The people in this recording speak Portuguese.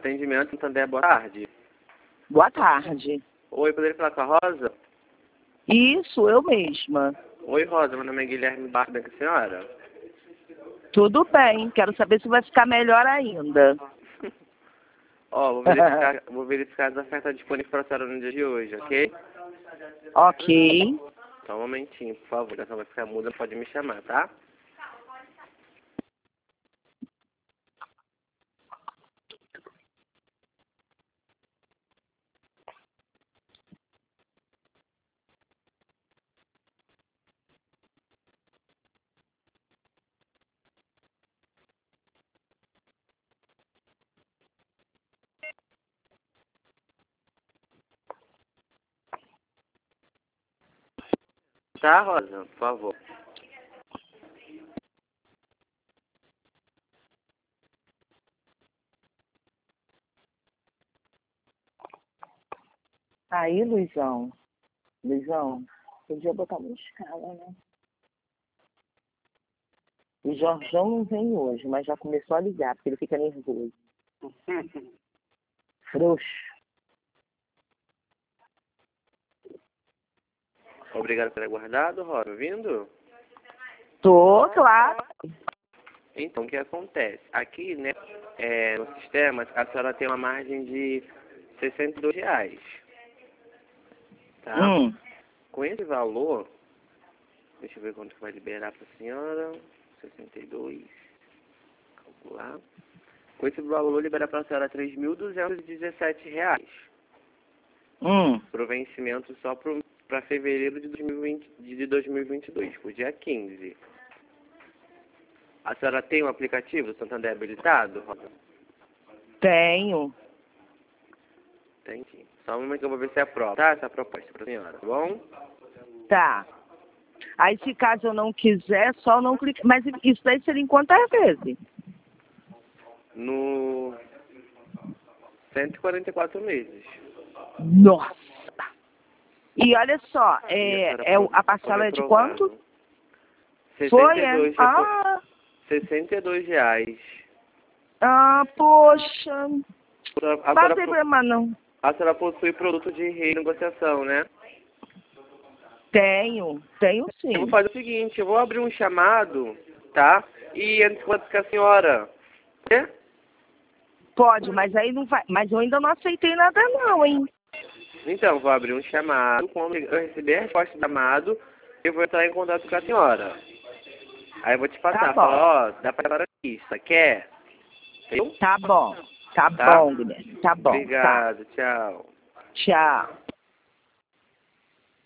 Atendimento Santander, boa tarde. Boa tarde. Oi, poderia falar com a Rosa? Isso, eu mesma. Oi, Rosa, meu nome é Guilherme Barba, com a senhora? Tudo bem, quero saber se vai ficar melhor ainda. Ó, vou verificar as ofertas disponíveis para a senhora no dia de hoje, ok? Ok. Só um momentinho, por favor. A senhora vai ficar muda, pode me chamar, tá? Tá, Rosa? Por favor. Aí, Luizão. Luizão, podia botar uma escala, né? O Jorjão não vem hoje, mas já começou a ligar, porque ele fica nervoso. Frouxo. Obrigado por ter aguardado, Rosa. Vindo? Tô, claro. Então, o que acontece? Aqui, né, no sistema, a senhora tem uma margem de R$ 62. Tá? Com esse valor, deixa eu ver quanto que vai liberar para a senhora. 62. Calcular. Com esse valor, liberar para a senhora R$ 3.217. Pro vencimento só para fevereiro de 2022, pro dia 15. A senhora tem um aplicativo do Santander habilitado, Rosa? Tenho. Tem sim. Só um momento que eu vou ver se é aprova, tá? Essa proposta para a senhora, tá bom? Tá. Aí, se caso eu não quiser, só não clicar. Mas isso daí seria em quantas vezes? No 144 meses. Nossa! E olha só, E a parcela é de reprovado. quanto? 62, Foi, é? R$ 62. Poxa. A Não senhora, tem problema, não. a senhora possui produto de renegociação, né? Tenho Eu vou sim. fazer o seguinte, eu vou abrir um chamado, tá? E antes que a senhora... É? Pode, mas aí não vai. Mas eu ainda não aceitei nada não, hein? Então, vou abrir um chamado. Quando eu receber a resposta do chamado, eu vou entrar em contato com a senhora. Aí eu vou te passar, Tá bom. falar, ó, dá pra dar isso, quer? Entendeu? Tá bom. Tá Tá? bom, Guilherme. Tá bom. Tá. Obrigado, tchau. Tchau.